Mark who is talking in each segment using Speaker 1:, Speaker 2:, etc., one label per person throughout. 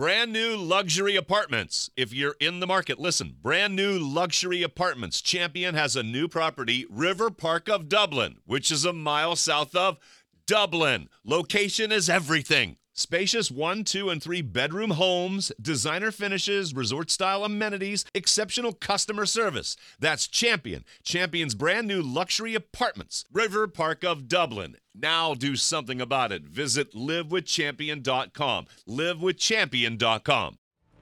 Speaker 1: Brand new luxury apartments. If you're in the market, listen. Brand new luxury apartments. Champion has a new property, River Park of Dublin, which is a mile south of Dublin. Location is everything. Spacious 1, 2, and 3 bedroom homes, designer finishes, resort-style amenities, exceptional customer service. That's Champion. Champion's brand new luxury apartments. River Park of Dublin. Now do something about it. Visit livewithchampion.com. livewithchampion.com.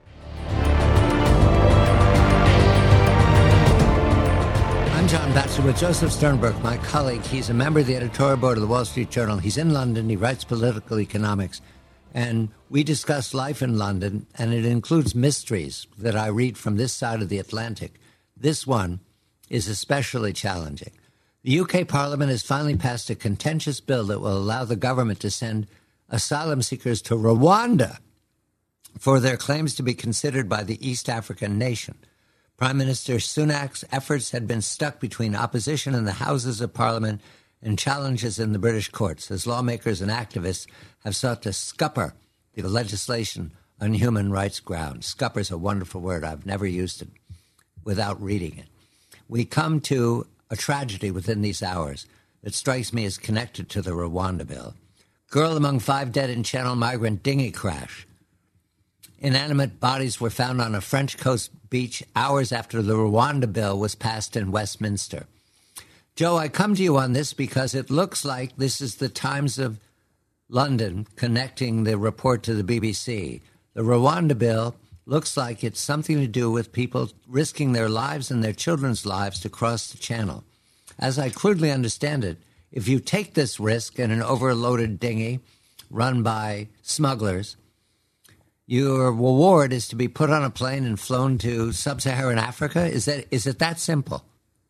Speaker 2: I'm John Batchelor with Joseph Sternberg, my colleague. He's a member of the editorial board of the Wall Street Journal. He's in London. He writes political economics. And we discuss life in London, and it includes mysteries that I read from this side of the Atlantic. This one is especially challenging. The UK Parliament has finally passed a contentious bill that will allow the government to send asylum seekers to Rwanda for their claims to be considered by the East African nation. Prime Minister Sunak's efforts had been stuck between opposition in the Houses of Parliament and challenges in the British courts, as lawmakers and activists have sought to scupper the legislation on human rights grounds. Scupper is a wonderful word. I've never used it without reading it. We come to a tragedy within these hours that strikes me as connected to the Rwanda bill. Girl among 5 dead in Channel migrant dinghy crash. Inanimate bodies were found on a French coast beach hours after the Rwanda bill was passed in Westminster. Joe, I come to you on this because it looks like this is the Times of London connecting the report to the BBC. The Rwanda bill looks like it's something to do with people risking their lives and their children's lives to cross the channel. As I crudely understand it, if you take this risk in an overloaded dinghy run by smugglers, your reward is to be put on a plane and flown to sub-Saharan Africa? Is it that simple?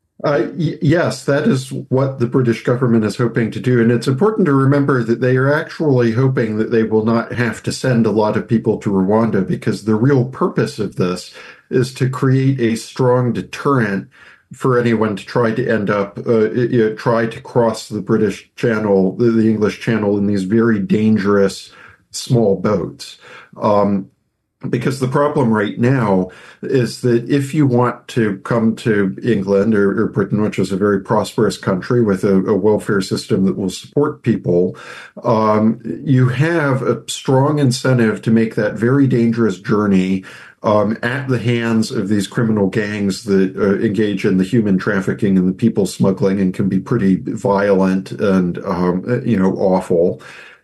Speaker 3: Yes, that is what the British government is hoping to do. And it's important to remember that they are actually hoping that they will not have to send a lot of people to Rwanda, because the real purpose of this is to create a strong deterrent for anyone to try to end up, try to cross the British Channel, the English Channel, in these very dangerous small boats. Because the problem right now is that if you want to come to England or Britain, which is a very prosperous country with a welfare system that will support people, you have a strong incentive to make that very dangerous journey at the hands of these criminal gangs that engage in the human trafficking and the people smuggling and can be pretty violent and, awful.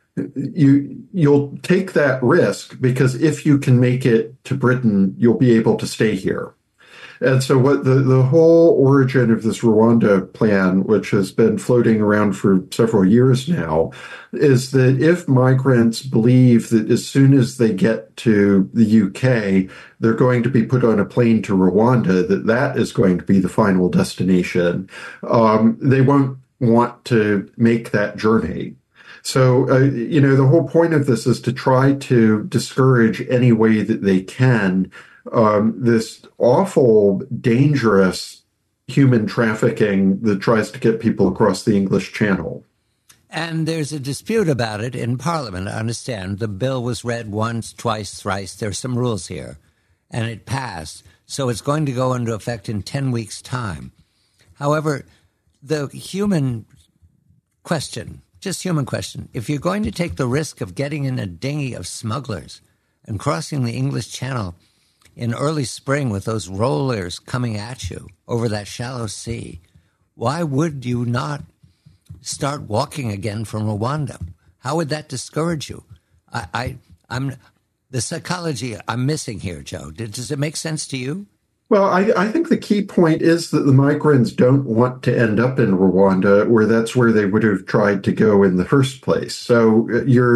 Speaker 3: You'll take that risk because if you can make it to Britain, you'll be able to stay here. And so what the whole origin of this Rwanda plan, which has been floating around for several years now, is that if migrants believe that as soon as they get to the UK, they're going to be put on a plane to Rwanda, that is going to be the final destination, they won't want to make that journey. So, the whole point of this is to try to discourage any way that they can this awful, dangerous human trafficking that tries to get people across the English Channel.
Speaker 2: And there's a dispute about it in Parliament. I understand the bill was read once, twice, thrice. There's some rules here. And it passed. So it's going to go into effect in 10 weeks' time. However, the human question, if you're going to take the risk of getting in a dinghy of smugglers and crossing the English Channel in early spring with those rollers coming at you over that shallow sea, why would you not start walking again from Rwanda? How would that discourage you? I'm the psychology I'm missing here, Joe. Does it make sense to you?
Speaker 3: Well, I think the key point is that the migrants don't want to end up in Rwanda, where that's where they would have tried to go in the first place. So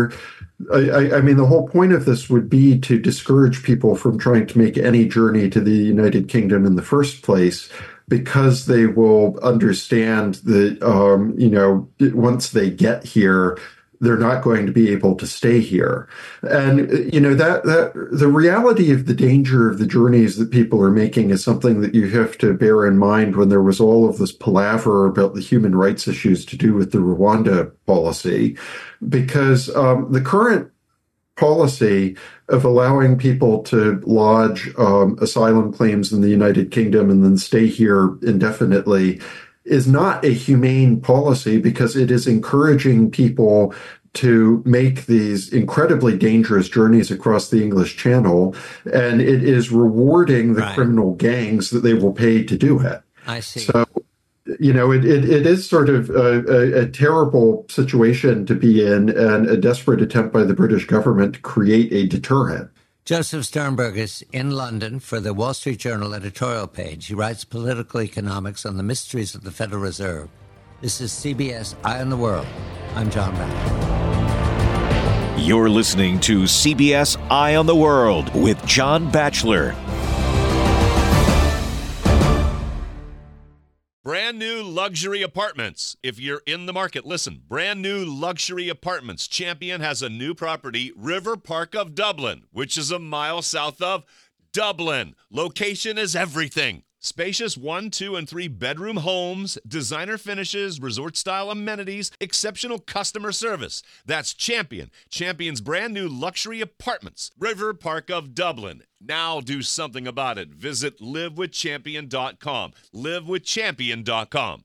Speaker 3: the whole point of this would be to discourage people from trying to make any journey to the United Kingdom in the first place, because they will understand that, once they get here, they're not going to be able to stay here. And, that the reality of the danger of the journeys that people are making is something that you have to bear in mind when there was all of this palaver about the human rights issues to do with the Rwanda policy, because the current policy of allowing people to lodge asylum claims in the United Kingdom and then stay here indefinitely is not a humane policy because it is encouraging people to make these incredibly dangerous journeys across the English Channel, and it is rewarding the criminal gangs that they will pay to do it.
Speaker 2: I see.
Speaker 3: So, it is sort of a terrible situation to be in and a desperate attempt by the British government to create a deterrent.
Speaker 2: Joseph Sternberg is in London for the Wall Street Journal editorial page. He writes political economics on the mysteries of the Federal Reserve. This is CBS Eye on the World. I'm John Batchelor.
Speaker 4: You're listening to CBS Eye on the World with John Batchelor.
Speaker 1: Brand new luxury apartments. If you're in the market, listen. Brand new luxury apartments. Champion has a new property, River Park of Dublin, which is a mile south of Dublin. Location is everything. Spacious 1, 2, and 3 bedroom homes, designer finishes, resort-style amenities, exceptional customer service. That's Champion. Champion's brand new luxury apartments, River Park of Dublin. Now do something about it. Visit livewithchampion.com. Livewithchampion.com.